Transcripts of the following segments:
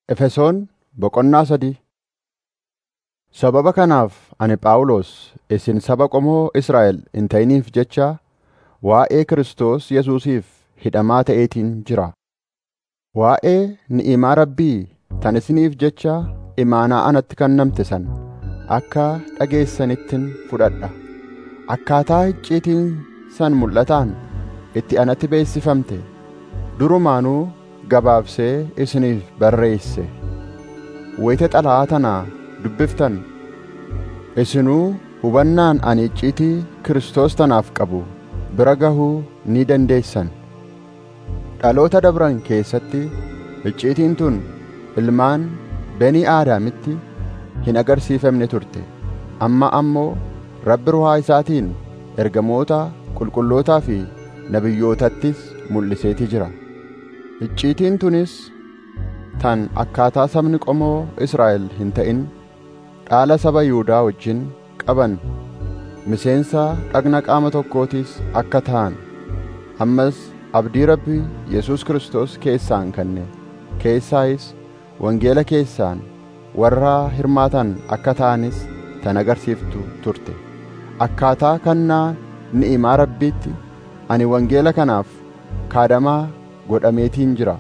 Efesoon boqonnaa 3. Sababa kanaaf ani Phaawulos isin saba qomoo Israa'el hin ta'iniif jecha waa'ee Kiristoos Yesuusiif hidhamaa ta'eetiin jira. Waa'ee ni'imaa Rabbii tan isiniif jecha imaanaa anatti kennamte san akka dhageessanittin fudhadha. Akkaataa icciitiin san mul'ataan itti anatti beeksifamte durumaanuu gabaabsee isiniif barreesse. Wayita xalayaa tanaa dubbiftan isinuu hubannaan ani icciitii Kiristoos tanaaf qabu bira gahuu ni dandeessan. Dhaloota dabran keessatti icciitiin tun ilmaan Benii Aadaamitti hin agarsiifamne turte. Amma ammoo Rabbi ruhaa isaatiin ergamoota qulqullootaa fi nabiyyootattis mul'iseeti jira. Icciitiin tunis tan akkaataa sabni qomoo Israa'el hin ta'in dhaala saba Yihuudaa wajjin qaban miseensa dhagna qaama tokkootis akka ta'an ammas abdii Rabbi Yesuus Kiristoos keessaan kenne keessaayis wangeela keessaan warra hirmaatan akka ta'anis tan agarsiiftu turte. Akkaataa kannaa ni'imaa Rabbiitti ani wangeela kanaaf kaadamaa godhameetiin jira.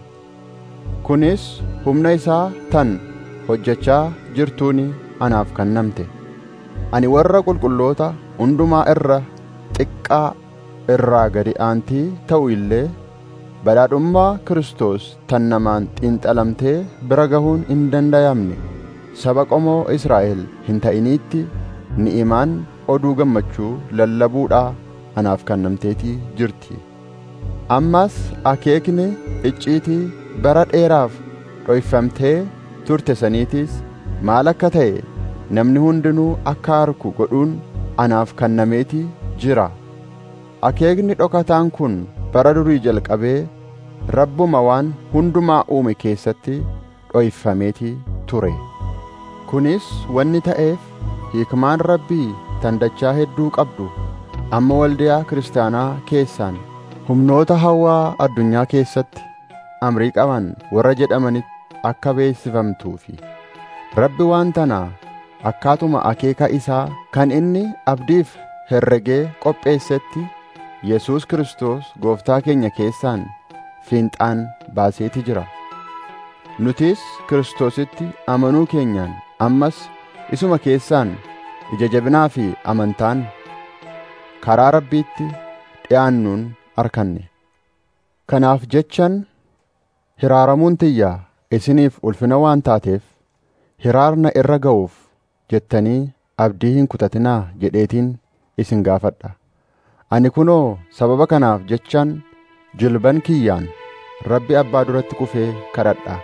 Kunis humna isaa tan hojjechaa jirtuuni anaaf kennamte. Ani warra qulqulloota hundumaa irra xiqqaa irraa gadi aantii ta'u illee badhaadhummaa Kiristoos tan namaan xiinxalamtee bira gahuun hin danda'amne saba qomoo Israa'el hin ta'iniitti ni'imaan oduu gammachuu lallabuudhaa anaaf kennamteetii jirti. Ammas akeekni icciitii bara dheeraaf dhoyfamtee turte saniitis maal akka ta'e namni hundinuu akka arku godhuun anaaf kennameetii jira. Akeekni dhokataan kun bara durii jalqabee Rabbuma waan hundumaa uume keessatti dhoyfameetii ture. Kunis wanni ta'eef hikmaan Rabbii tan dachaa hedduu qabdu amma waldiyaa kiristaanaa keessaan humnoota hawaa addunyaa keessatti amrii qaban warra jedhamanitti akka beeksifamtuufi Rabbi waan tanaa akkaatuma akeeka isaa kan inni abdiif herregee qopheessetti Yesuus Kiristoos gooftaa keenya keessaan fiinxaan baaseeti jira. Nutis Kiristoositti amanuu keenyaan ammas isuma keessaan ija jabinaa fi amantaan karaa Rabbiitti dhi'aannuun arkanne. Kanaaf jechan hiraaramuun tiyyaa isiniif ulfina waan taateef hiraarna irra ga'uuf jettanii abdii hin kutatinaa jedheetiin isin gaafadha. Ani kunoo sababa kanaaf jechan jilban kiyyaan Rabbi Abbaa duratti kufee kadhadha.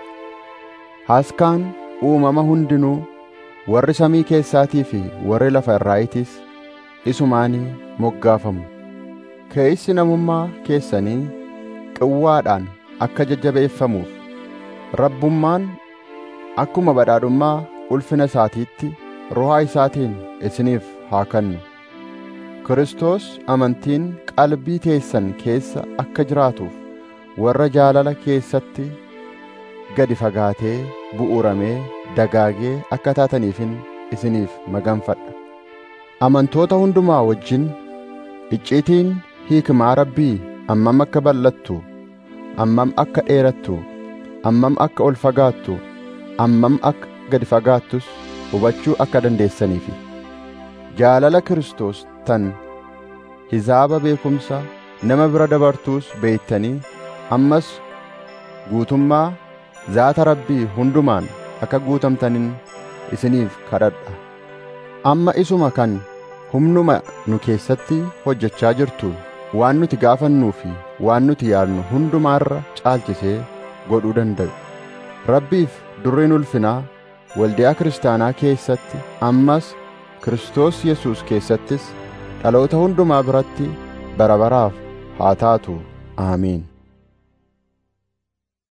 Haaskaan uumama hundinuu warri samii keessaatii fi warri lafa irraayitis isumaanii moggaafamu. Keessi namummaa keessanii qawwaadhaan akka jajjabeeffamuuf Rabbummaan akkuma badhaadhummaa ulfina isaatiitti ruhaa isaatiin isiniif haa kennu. Kiristoos amantiin qalbii teessan keessa akka jiraatuuf warra jaalala keessatti gadi fagaatee bu'uuramee dagaagee akka taataniifin isiniif maganfadha. Amantoota hundumaa wajjin icciitiin hikmaa Rabbii ammam akka bal'attu, ammam akka dheerattu, ammam akka ol fagaattu, ammam akka gadi fagaattus hubachuu akka dandeessaniifi jaalala Kiristoos tan hizaaba beekumsa nama bira dabartuus beektanii ammas guutummaa zaata Rabbii hundumaan akka guutamtanin isiniif kadhadha. Amma isuma kan humnuma nu keessatti hojjechaa jirtu waan nuti gaafannuu fi waan nuti yaadnu hundumaarra caalchisee godhuu danda'u. Rabbiif durriin ulfinaa waldiyaa kiristaanaa keessatti ammas Kiristoos Yesuus keessattis dhaloota hundumaa biratti bara baraaf haa taatu. Aamiin.